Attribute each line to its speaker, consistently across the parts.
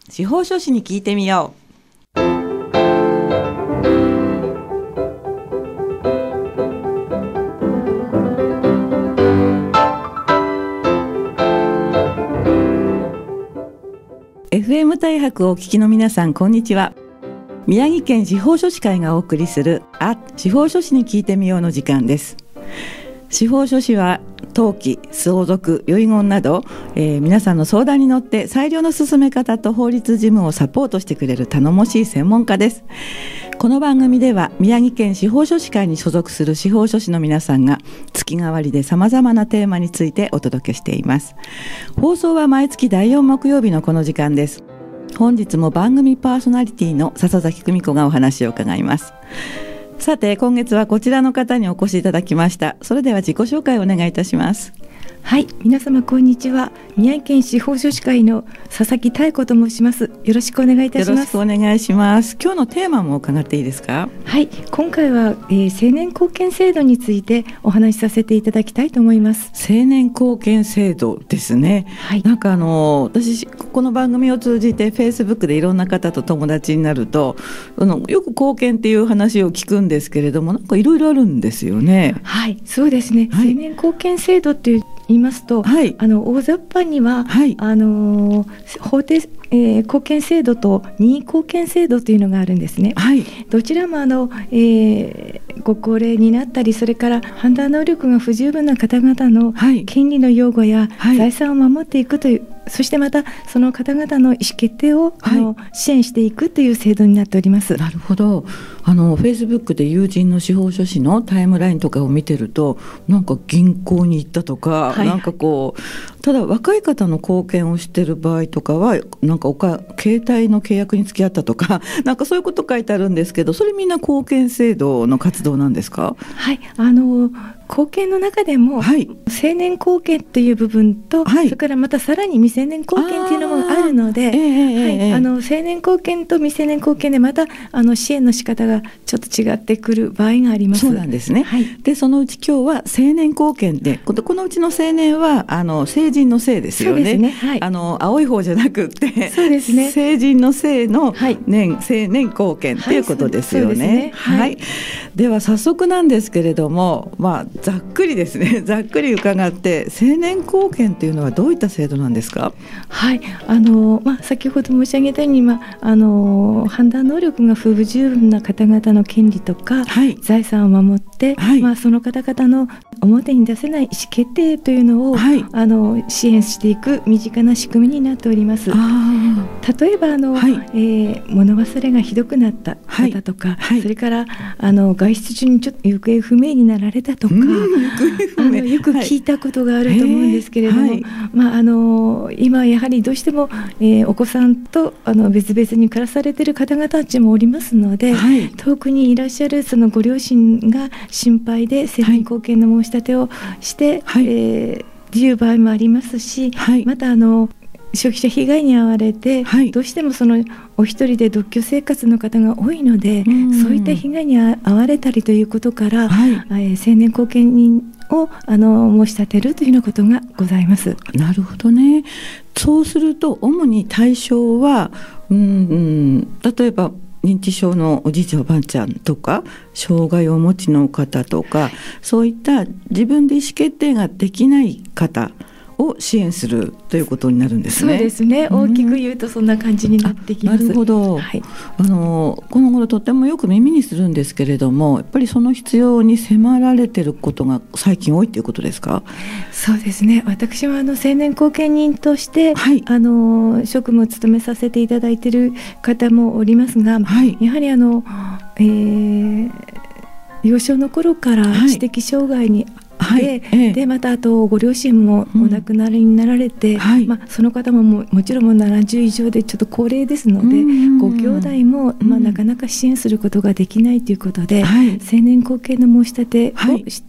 Speaker 1: 司法書士に聞いてみよう。FM 大白をお聞きの皆さん、こんにちは。宮城県司法書士会がお送りする司法書士に聞いてみようの時間です。司法書士は登記、相続、遺言など、皆さんの相談に乗って裁量の進め方と法律事務をサポートしてくれる頼もしい専門家です。この番組では宮城県司法書士会に所属する司法書士の皆さんが月替わりでさまざまなテーマについてお届けしています。放送は毎月第4木曜日のこの時間です。本日も番組パーソナリティの笹崎久美子がお話を伺います。さて、今月はこちらの方にお越しいただきました。それでは自己紹介をお願いいたします。
Speaker 2: はい、皆様こんにちは。宮城県司法書士会の佐々木妙子と申します。よろしくお願いいたします。
Speaker 1: よろしくお願いします。今日のテーマも伺っていいですか？
Speaker 2: はい、今回は、青年貢献制度についてお話しさせていただきたいと思います。
Speaker 1: 青年貢献制度ですね。
Speaker 2: はい、
Speaker 1: なんか私この番組を通じて Facebook でいろんな方と友達になるとよく貢献っていう話を聞くんですけれども、なんかいろいろあるんですよね。
Speaker 2: はい、そうですね、
Speaker 1: はい、
Speaker 2: 青年貢献制度って言いますと、
Speaker 1: はい、
Speaker 2: 大雑把には、はい、法定貢献制度と任意貢献制度というのがあるんですね。
Speaker 1: はい、
Speaker 2: どちらもご高齢になったり、それから判断能力が不十分な方々の権利の擁護や財産を守っていくという、そしてまたその方々の意思決定を、支援していくという制度になっております。
Speaker 1: なるほど。Facebook で友人の司法書士のタイムラインとかを見てると、なんか銀行に行ったとか、なんかただ若い方の貢献をしている場合とかはなんか携帯の契約に付き合ったとか、なんかそういうこと書いてあるんですけど、それみんな貢献制度の活動なんですか？
Speaker 2: はい、貢献の中でも、青年貢献という部分と、それからまたさらに未成年貢献というのもあるので、青年貢献と未成年貢献でまた支援の仕方がちょっと違ってくる場合があります。
Speaker 1: そうなんですね。はい、でそのうち今日は青年貢献で、このうちの青年は成人の成ですよね。そうですね。はい、青い方じゃなくってそうですね、成人の成の年、青年貢献ということですよね。はい、では早速なんですけれども、ざっくりですね、ざっくり伺って、青年貢献というのはどういった制度なんですか？
Speaker 2: はい、先ほど申し上げたように、判断能力が不十分な方々の権利とか、財産を守って、その方々の表に出せない意思決定というのを、支援していく身近な仕組みになっております。例えば物忘れがひどくなった方とか、それから外出中にちょっと行方不明になられたとか、よく聞いたことがあると思うんですけれども、今やはりどうしても、お子さんと別々に暮らされている方々たちもおりますので、遠くにいらっしゃるそのご両親が心配で青年貢献の申し立てをして、いう場合もありますし、また消費者被害に遭われて、どうしてもそのお一人で独居生活の方が多いので、そういった被害に遭われたりということから、青年貢献人を申し立てるというようなことがございます。
Speaker 1: なるほどね。そうすると主に対象は、例えば認知症のおじいちゃんおばあちゃんとか、障害をお持ちの方とか、そういった自分で意思決定ができない方を支援するということになるんですね。
Speaker 2: そうですね、大きく言うとそんな感じになってきます。
Speaker 1: なるほど。この頃とてもよく耳にするんですけれども、やっぱりその必要に迫られていることが最近多いということですか？
Speaker 2: そうですね、私は青年貢献人として、職務を務めさせていただいている方もおりますが、やはり幼少の頃から知的障害にでまたあとご両親もお亡くなりになられて、その方ももちろん70以上でちょっと高齢ですので、ご兄弟も、なかなか支援することができないということで、青年貢献の申し立てを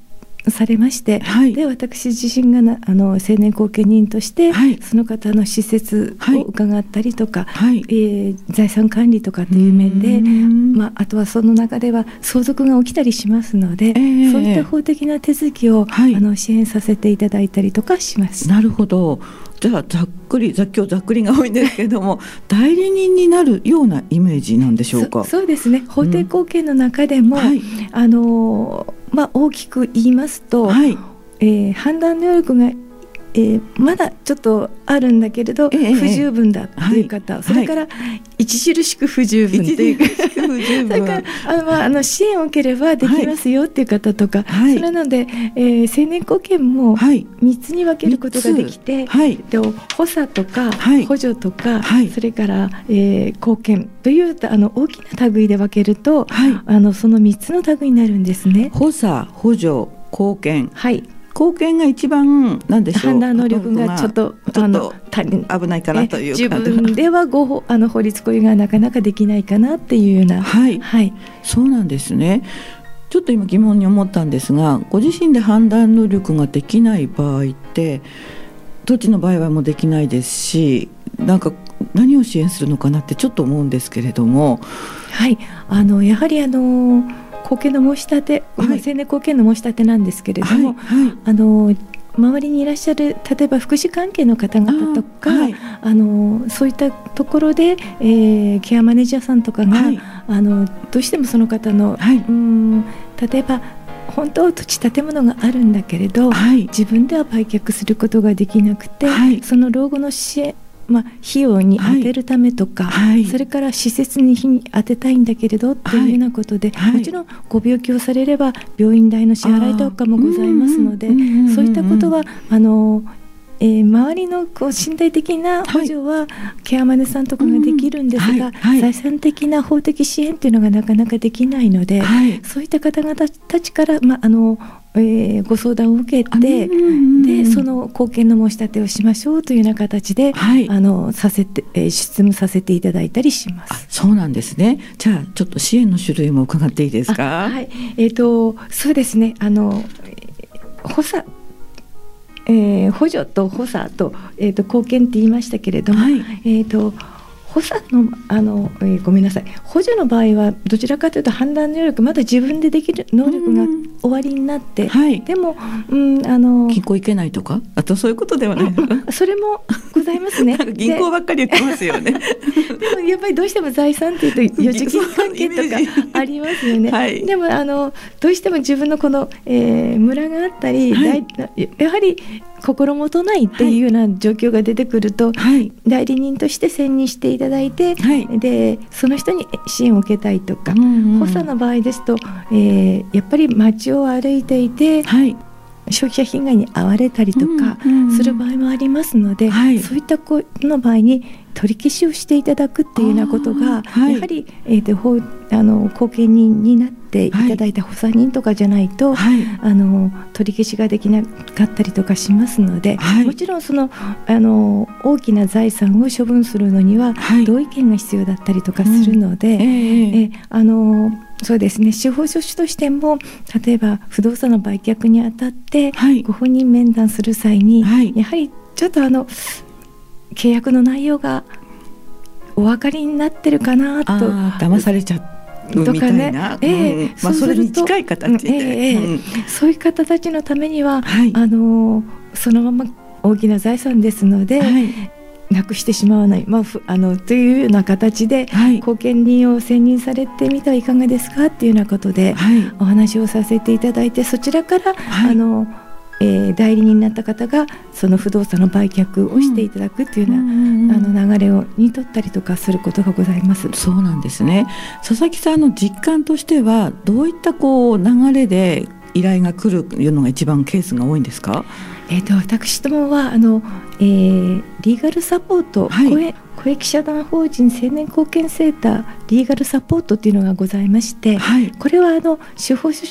Speaker 2: されまして、で私自身が青年後見人として、その方の施設を伺ったりとか、財産管理とかっていう面で、あとはその中では相続が起きたりしますので、そういった法的な手続きを、支援させていただいたりとかします。
Speaker 1: なるほど。じゃあ今日ざっくりが多いんですけれども代理人になるようなイメージなんでしょうか。
Speaker 2: そうですね。法定後見の中でも、大きく言いますと、判断能力がまだちょっとあるんだけれど、不十分だっていう方、それから著しく不十分っていうそれから支援を受ければできますよっていう方とか、それなので、青年後見も3つに分けることができて、で補佐とか、補助とか、それから、後見という大きな類で分けると、その3つの類になるんですね。
Speaker 1: 補佐、補助、後見。後見が一番何でしょう、
Speaker 2: 判断能力がちょっと
Speaker 1: 危ないかなという
Speaker 2: 自分では法律行為がなかなかできないかなっていうような、
Speaker 1: そうなんですね。ちょっと今疑問に思ったんですが、ご自身で判断能力ができない場合って土地の売買もできないですし、なんか何を支援するのかなってちょっと思うんですけれども、
Speaker 2: やはり後見の申し立て、青年後見の申し立てなんですけれども、周りにいらっしゃる例えば福祉関係の方々とか、そういったところで、ケアマネージャーさんとかが、どうしてもその方の、例えば本当は土地建物があるんだけれど、自分では売却することができなくて、その老後の支援費用に充てるためとか、それから施設に充てたいんだけれどというようなことで、もちろんご病気をされれば病院代の支払いとかもございますので、そういったことは周りの身体的な補助はケアマネさんとかができるんですが、財産的な法的支援というのがなかなかできないので、そういった方々たちからご相談を受けて、でその後見の申し立てをしましょうというような形で、執務させていただいたりします。
Speaker 1: そうなんですね。じゃあちょっと支援の種類も伺っていいですか。
Speaker 2: そうですね。補佐、補助と補佐と、後見って言いましたけれども、補佐のごめんなさい、補助の場合はどちらかというと判断能力まだ自分でできる能力が終わりになって、でも
Speaker 1: 銀行行けないとか、あとそういうことではない、
Speaker 2: それもございますね。
Speaker 1: 銀行ばっかり言ってますよね。
Speaker 2: でもやっぱりどうしても財産っていうと預貯金関係とかありますよね。でもどうしても自分のこの、ムラがあったり、やはり心もとないっていうような状況が出てくると、代理人として選任していただいて、でその人に支援を受けたいとか、補佐の場合ですと、やっぱり街を歩いていて、消費者被害に遭われたりとかする場合もありますので、そういった子の場合に取り消しをしていただくっていうようなことが、やはり、後見人になっていただいた補佐人とかじゃないと、取り消しができなかったりとかしますので、もちろんその大きな財産を処分するのには同意見が必要だったりとかするので、そうですね、司法書士としても例えば不動産の売却にあたって、ご本人面談する際に、やはりちょっと契約の内容がお分かりになってるかなと、
Speaker 1: 騙されちゃうみたいな、それに近い形で、
Speaker 2: そういう方たちのためには、そのまま大きな財産ですので、なくしてしまわない、というような形で、後見人を選任されてみてはいかがですかっていうようなことで、お話をさせていただいて、そちらから、代理人になった方がその不動産の売却をしていただくというような、流れに取ったりとかすることがございます。
Speaker 1: そうなんですね。佐々木さんの実感としてはどういった流れで依頼が来るというのが一番ケースが多いんですか？
Speaker 2: 私どもはリーガルサポート、公益社団法人青年後見センターリーガルサポートというのがございまして、これは司法書士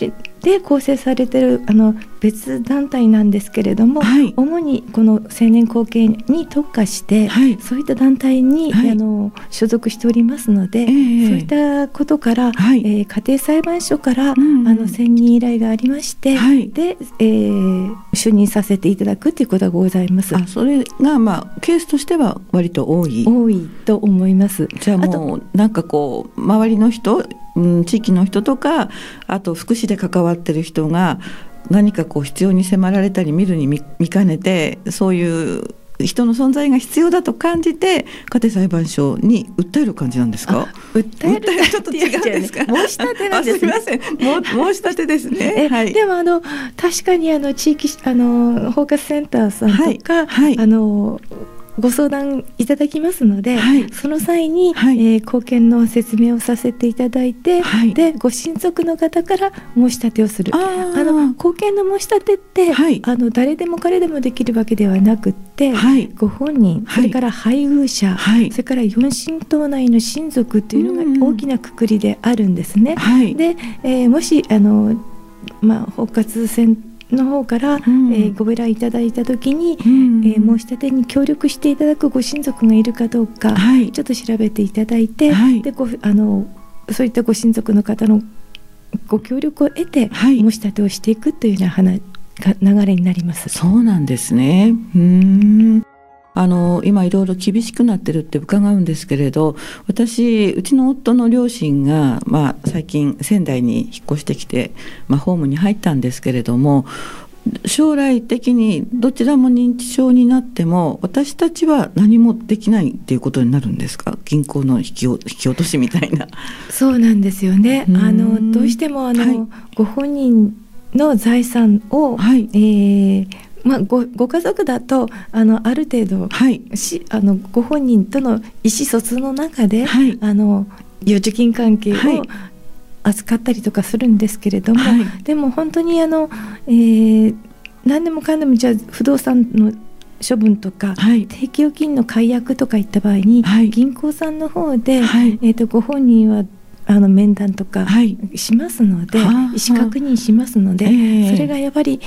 Speaker 2: で構成されている別団体なんですけれども、
Speaker 1: はい、
Speaker 2: 主にこの青年後見に特化して、はい、そういった団体に、はい、所属しておりますので、そういったことから、はい、家庭裁判所から、選任依頼がありまして、はい、で、就任させていただくということがございます。
Speaker 1: それが、ケースとしては割と多い
Speaker 2: と思います。
Speaker 1: じゃあもうなんかこう周りの人、地域の人とか、あと福祉で関わってる人が何かこう必要に迫られたり見るに見かねて、そういう人の存在が必要だと感じて家庭裁判所に訴える感じなんですか？
Speaker 2: 訴える
Speaker 1: ちょっと違うんですか？
Speaker 2: 申し立てなんですね。
Speaker 1: すみません、申し立てですね。はい、
Speaker 2: でも確かに地域包括センターさんとか、はいはい、ご相談いただきますので、はい、その際に、はい、後見の説明をさせていただいて、はい、でご親族の方から申し立てをする。後見の申し立てって、はい、誰でも彼でもできるわけではなくって、はい、ご本人、それから配偶者、はい、それから四親等内の親族というのが大きなくくりであるんですね。はい、で、もし包括選の方から、ご依頼いただいたときに、申し立てに協力していただくご親族がいるかどうか、はい、ちょっと調べていただいて、はい、でそういったご親族の方のご協力を得て、はい、申し立てをしていくというような流れになります。
Speaker 1: そうなんですね。今いろいろ厳しくなってるって伺うんですけれど、うちの夫の両親が、最近仙台に引っ越してきて、ホームに入ったんですけれども、将来的にどちらも認知症になっても私たちは何もできないっていうことになるんですか？銀行の引き落としみたいな。
Speaker 2: そうなんですよね。どうしてもはい、ご本人の財産を、はい、ご家族だとある程度、はい、ご本人との意思疎通の中で、はい、預貯金関係を扱ったりとかするんですけれども、はい、でも本当に何でもかんでもじゃあ不動産の処分とか、はい、定期預金の解約とかいった場合に、はい、銀行さんの方で、はい、ご本人は面談とかしますので、はい、意思確認しますので、それがやっぱり、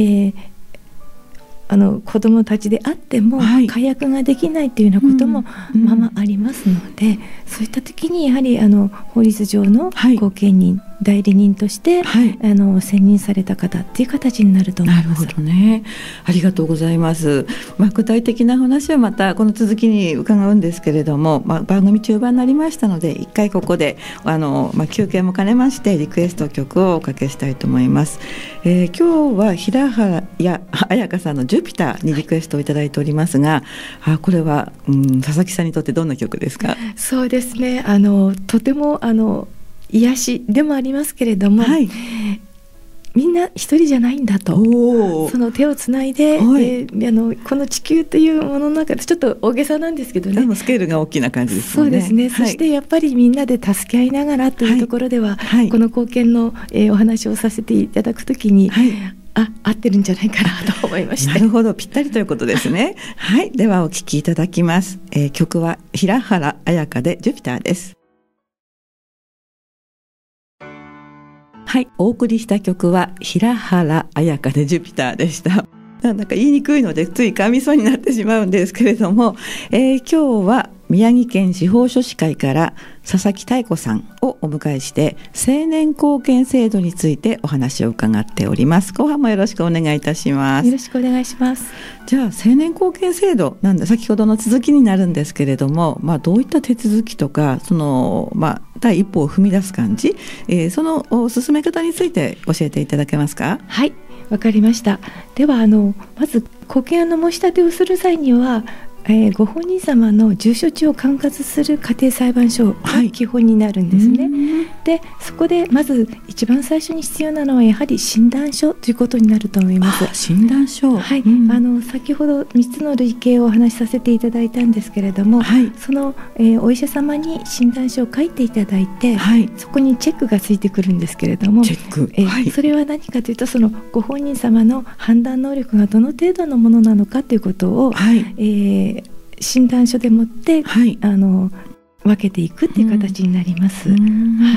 Speaker 2: 子どもたちであっても、はい、解約ができないというようなこともままありますので、そういった時にやはり法律上の後見人、はい、代理人として、はい、選任された方っていう形になると思います。
Speaker 1: なるほどね。ありがとうございます。具体的な話はまたこの続きに伺うんですけれども、番組中盤になりましたので一回ここで休憩も兼ねましてリクエスト曲をおかけしたいと思います。今日は平原綾香さんのジュピターにリクエストをいただいておりますが、これは、佐々木さんにとってどんな曲ですか？
Speaker 2: そうですね、とても癒しでもありますけれども、はい、みんな一人じゃないんだと、その手をつないで、この地球というものの中でちょっと大げさなんですけどね、
Speaker 1: スケールが大きな感じですよね。
Speaker 2: そうですね、はい、そしてやっぱりみんなで助け合いながらというところでは、はい、この後見の、お話をさせていただくときに、はい、合ってるんじゃないかなと思いました。
Speaker 1: なるほど、ぴったりということですね。はい、ではお聴きいただきます。曲は平原綾香でジュピターです。はい、お送りした曲は平原綾香でジュピターでした。なんだか言いにくいのでつい噛みそうになってしまうんですけれども、今日は宮城県司法書士会から佐々木妙子さんをお迎えして青年後見制度についてお話を伺っております。後半もよろしくお願いいたします。
Speaker 2: よろしくお願いします。
Speaker 1: じゃあ青年後見制度なんだ、先ほどの続きになるんですけれども、どういった手続きとか第一歩を踏み出す感じ、その進め方について教えていただけますか？
Speaker 2: はい、わかりました。ではまず後見の申し立てをする際には、ご本人様の住所地を管轄する家庭裁判所が基本になるんですね。でそこでまず一番最初に必要なのはやはり診断書ということになると思います。
Speaker 1: 診断書、
Speaker 2: はい、先ほど3つの類型をお話しさせていただいたんですけれども、はい、その、お医者様に診断書を書いていただいて、はい、そこにチェックがついてくるんですけれども、
Speaker 1: チェック、はい、
Speaker 2: それは何かというとそのご本人様の判断能力がどの程度のものなのかということを、はい、診断書でもって、はい、分けていくっていう形になります。はい、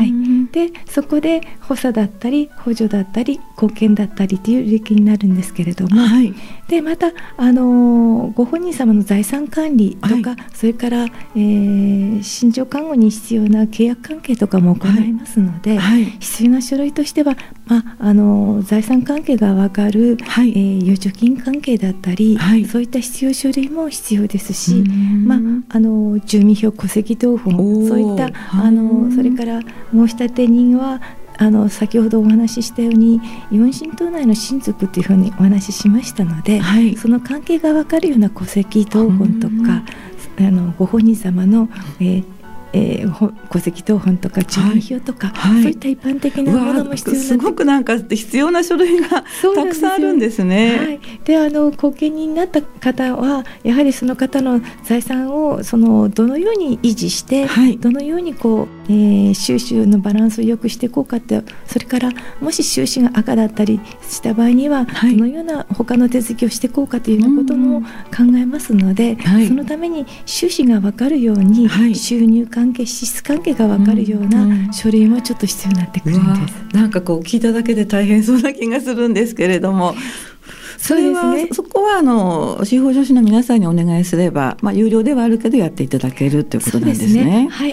Speaker 2: でそこで補佐だったり補助だったり貢献だったりという履歴になるんですけれども、はい、でまたご本人様の財産管理とか、はい、それから、身長看護に必要な契約関係とかも行いますので、はい、必要な書類としては、財産関係が分かる、はい、預貯金関係だったり、はい、そういった必要書類も必要ですし、住民票戸籍謄本、そういったそれから申立人は先ほどお話ししたように四親等内の親族というふうにお話ししましたので、はい、その関係が分かるような戸籍謄本とかご本人様の、戸籍謄本とか住民票とか、はい、そういった一般的なものも必要なんです。
Speaker 1: すごくなんか必要な書類がたくさんあるんですね。
Speaker 2: はい、で後見人になった方はやはりその方の財産をどのように維持して、はい、どのように収支のバランスを良くしていこうかって、それからもし収支が赤だったりした場合には、はい、どのような他の手続きをしていこうかというようなことも考えますので、はい、そのために収支が分かるように、はい、収入関係支出関係が分かるような書類もちょっと必要になってくるんです。
Speaker 1: なんか聞いただけで大変そうな気がするんですけれども、そこは司法書士の皆さんにお願いすれば、有料ではあるけどやっていただけるということなんですね。そうですね、
Speaker 2: はい、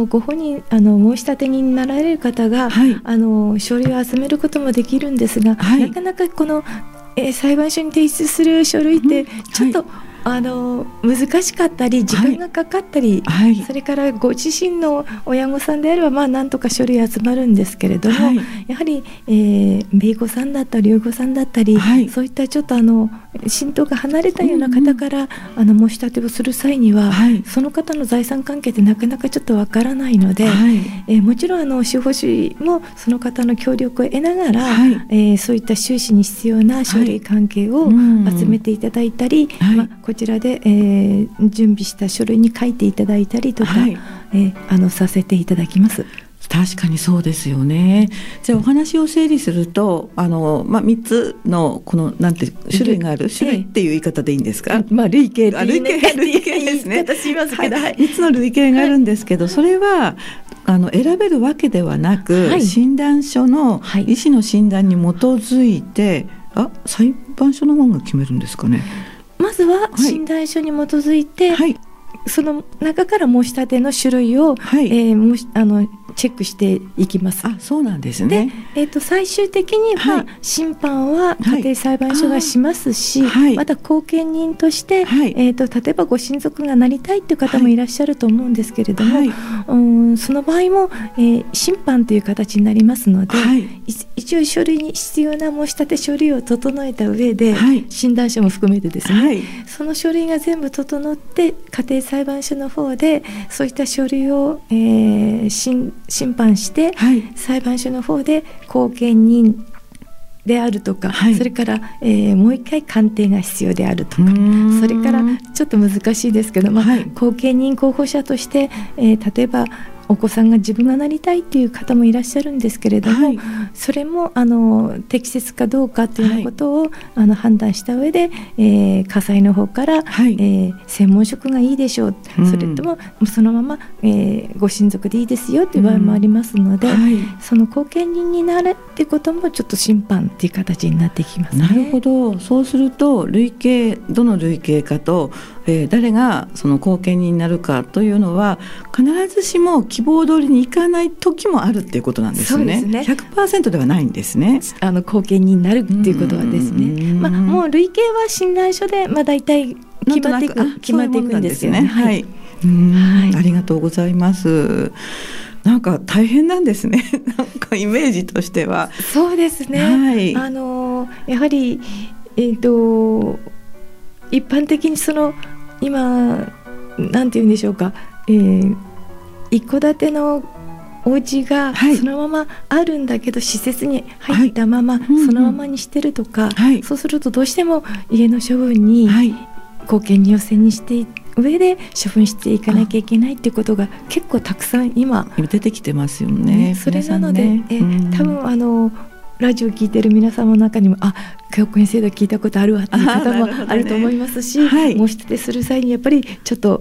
Speaker 2: ご本人申立人になられる方が、はい、書類を集めることもできるんですが、はい、なかなか裁判所に提出する書類ってちょっと、難しかったり時間がかかったり、はい、それからご自身の親御さんであればなんとか書類集まるんですけれども、はい、やはり、姪御さんだったり親御さんだったり、はい、そういったちょっと親等が離れたような方から、申し立てをする際には、はい、その方の財産関係ってなかなかちょっとわからないので、はい、もちろん司法士もその方の協力を得ながら、はい、そういった収支に必要な書類関係を集めていただいたり、はい、こちらで、準備した書類に書いていただいたりとか、はい、させていただきます。
Speaker 1: 確かにそうですよね。じゃあお話を整理すると3つのなんて種類がある、種類っていう言い方でいいんですか？
Speaker 2: 類型っていう
Speaker 1: 類型ですね。
Speaker 2: 言い方しますけど、はい、
Speaker 1: 3つの類型があるんですけど、それは選べるわけではなく、はい、診断書の医師の診断に基づいて、裁判所の方が決めるんですかね。
Speaker 2: まずは診断書に基づいて、はい、その中から申し立ての種類を、はい、チェックしていきます。
Speaker 1: そうなんですね。
Speaker 2: で、最終的には、はい、審判は家庭裁判所がしますし、はい、また後見人として、はい、例えばご親族がなりたいという方もいらっしゃると思うんですけれども、はい、その場合も、審判という形になりますので、はい、一応書類に必要な申し立て書類を整えた上で、はい、診断書も含めてですね、はい、その書類が全部整って家庭裁判所の方でそういった書類を、審判して、はい、裁判所の方で後見人であるとか、はい、それから、もう一回鑑定が必要であるとか、それからちょっと難しいですけど、はい、後見人候補者として、例えばお子さんが自分がなりたいっていう方もいらっしゃるんですけれども、はい、それも適切かどうかというようなことを、はい、判断した上で、家裁の方から、はい、専門職がいいでしょう、それともそのまま、ご親族でいいですよという場合もありますので、はい、その後見人になるっていうこともちょっと審判っていう形になってきますね。
Speaker 1: なるほど。そうするとどの類型かと、誰がその後見人になるかというのは必ずしも希望通りにいかない時もあるっていうことなんですね。そうですね。100% ではないんですね。
Speaker 2: 後見人になるっていうことはですね、もう類型は診断書で、大体決まっていくんですよね。はい、
Speaker 1: ありがとうございます。なんか大変なんですね。なんかイメージとしては。
Speaker 2: そうですね。はい、やはり一般的に今なんて言うんでしょうか、一戸建てのお家がそのままあるんだけど、施設に入ったまま、そのままにしてるとか、そうするとどうしても家の処分に後見人を選任して上で処分していかなきゃいけないっていうことが結構たくさん今
Speaker 1: 出てきてますよね。
Speaker 2: それなので、多分ラジオ聞いてる皆様の中にも後見制度聞いたことあるわっていう方もあると思いますし、申し立てする際にやっぱりちょっと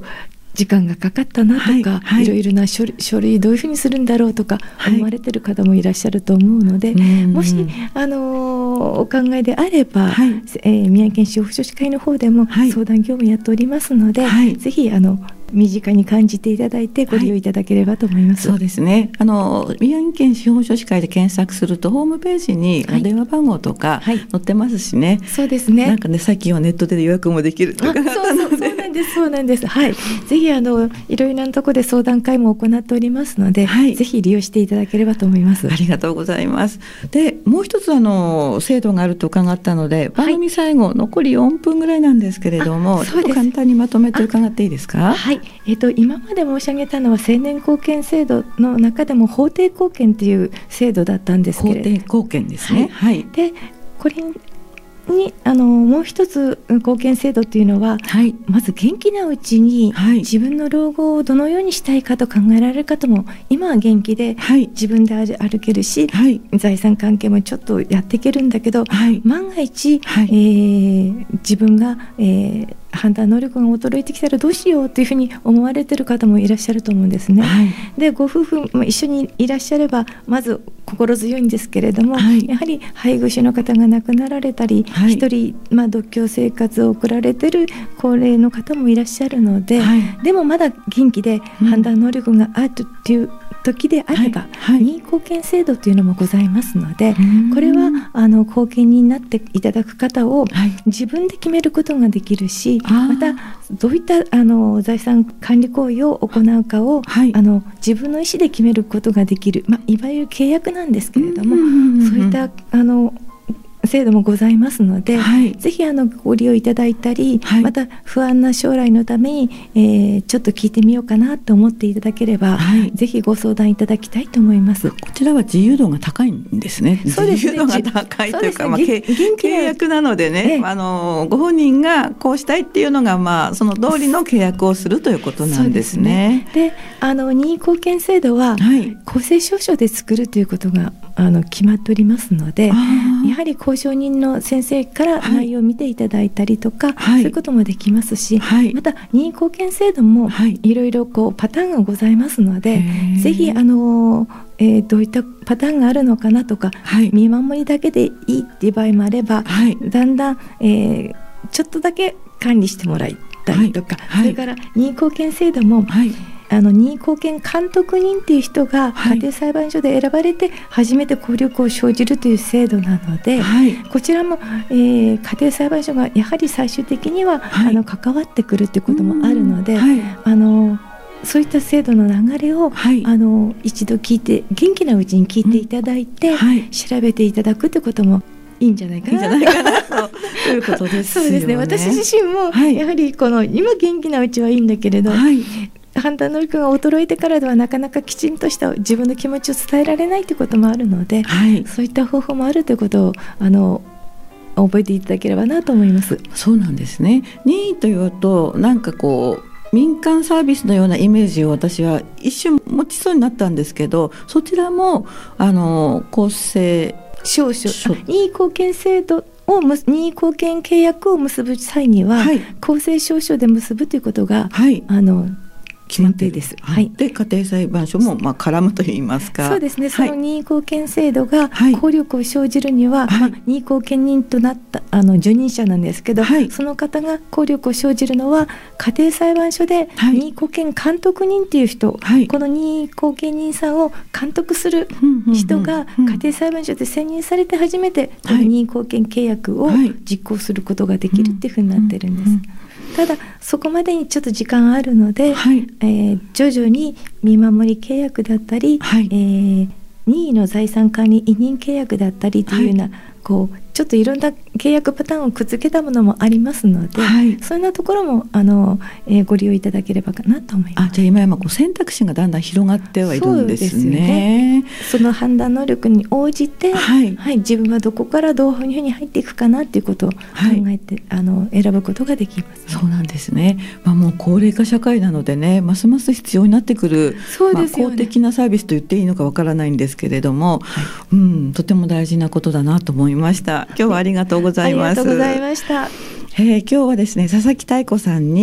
Speaker 2: 時間がかかったなとか、いろいろな書類どういうふうにするんだろうとか思われてる方もいらっしゃると思うので、もしお考えであれば、宮城県司法書士会の方でも相談業務やっておりますので、ぜひ身近に感じていただいてご利用いただければと思います。
Speaker 1: そうですね。宮城県司法書士会で検索するとホームページにお電話番号とか載ってますしね。
Speaker 2: そうですね。
Speaker 1: なんかね、最近はネットで予約もできるとか。
Speaker 2: そうなんです。はい。ぜひいろいろなところで相談会も行っておりますので、ぜひ利用していただければと思います。
Speaker 1: ありがとうございます。で、もう一つ制度があると伺ったので、番組最後残り4分ぐらいなんですけれども、ちょっと簡単にまとめて伺っていいですか？
Speaker 2: はい。今まで申し上げたのは青年貢献制度の中でも法定貢献という制度だったんですけれど、
Speaker 1: 法定貢献ですね。はい。
Speaker 2: で、これにもう一つ貢献制度というのは、まず元気なうちに自分の老後をどのようにしたいかと考えられる方も、今は元気で自分で歩けるし、財産関係もちょっとやっていけるんだけど、万が一、自分が、判断能力が衰えてきたらどうしようというふうに思われている方もいらっしゃると思うんですね。で、ご夫婦も一緒にいらっしゃればまず心強いんですけれども、やはり配偶者の方が亡くなられたり、一人、独居生活を送られている高齢の方もいらっしゃるので、でもまだ元気で判断能力があるという時であれば、任意貢献制度というのもございますので、これは後見人になっていただく方を自分で決めることができるし、またどういった財産管理行為を行うかを、自分の意思で決めることができる、いわゆる契約なんですけれども、そういった制度もございますので、ぜひご利用いただいたり、また不安な将来のために、ちょっと聞いてみようかなと思っていただければ、ぜひご相談いただきたいと思います。
Speaker 1: こちらは自由度が高いんですね。
Speaker 2: そうですね。
Speaker 1: 自由度が高いというか、契約なのでね、ご本人がこうしたいっていうのが、その通りの契約をするということなんですね。
Speaker 2: で、任意貢献制度は公正証書で作るということが決まっておりますので、やはり交渉人の先生から内容を見ていただいたりとか、そういうこともできますし、また任意貢献制度もいろいろパターンがございますので、ぜひどういったパターンがあるのかなとか、見守りだけでいいっていう場合もあれば、だんだん、ちょっとだけ管理してもらいたりとか、それから任意貢献制度も、任意貢献監督人っていう人が家庭裁判所で選ばれて初めて効力を生じるという制度なので、こちらも、家庭裁判所がやはり最終的には、関わってくるということもあるので、そういった制度の流れを、一度聞いて、元気なうちに聞いていただいて、調べていただくということもいいんじゃないかなと
Speaker 1: いうことですよね。
Speaker 2: そうですね。私自身もやはり今元気なうちはいいんだけれど、判断能力が衰えてからではなかなかきちんとした自分の気持ちを伝えられないということもあるので、そういった方法もあるということを覚えていただければなと思います。
Speaker 1: そうなんですね。任意というとなんか民間サービスのようなイメージを私は一瞬持ちそうになったんですけど、そちらも公正証書、任意貢献制度任意貢献契約を結ぶ際には、公正証書で結ぶということが、決まってです。 で、家庭裁判所も絡むといいますか。
Speaker 2: そうですね。その任意貢献制度が効力を生じるには、任意貢献人となった受任者なんですけど、その方が効力を生じるのは家庭裁判所で任意貢献監督人っていう人、この任意貢献人さんを監督する人が家庭裁判所で選任されて初めてこの任意貢献契約を実行することができるっていうふうになってるんです。ただそこまでにちょっと時間あるので、徐々に見守り契約だったり、任意の財産管理委任契約だったりというような、ちょっといろんな契約パターンをくっつけたものもありますので、そんなところもご利用いただければかなと思います。
Speaker 1: じゃあ今選択肢がだんだん広がってはいるんですね。
Speaker 2: その判断能力に応じて、自分はどこからどういうふうに入っていくかなっていうことを考えて、選ぶことができます、
Speaker 1: そうなんですね。もう高齢化社会なのでね、ますます必要になってくる、公的なサービスと言っていいのかわからないんですけれども、とても大事なことだなと思いました。今日はありがとうございます。
Speaker 2: ありがとうございました。
Speaker 1: 今日はですね、佐々木妙子さんに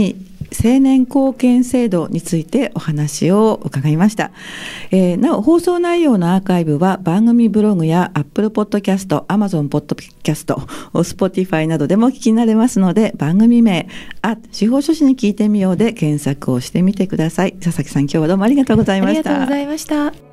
Speaker 1: 青年貢献制度についてお話を伺いました。なお放送内容のアーカイブは番組ブログや Apple Podcast、Amazon Podcast、Spotify などでも聞きなれますので、番組名司法書士に聞いてみようで検索をしてみてください。佐々木さん、今日はどうもありがとうございました。
Speaker 2: ありがとうございました。